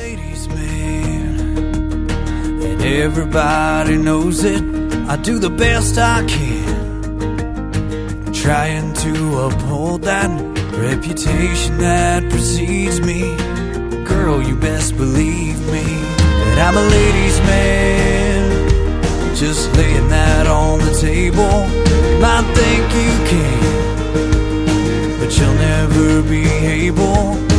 ladies' man, and everybody knows it. I do the best I can, trying to uphold that reputation that precedes me. Girl, you best believe me that I'm a ladies' man. Just laying that on the table. Might think you can, but you'll never be able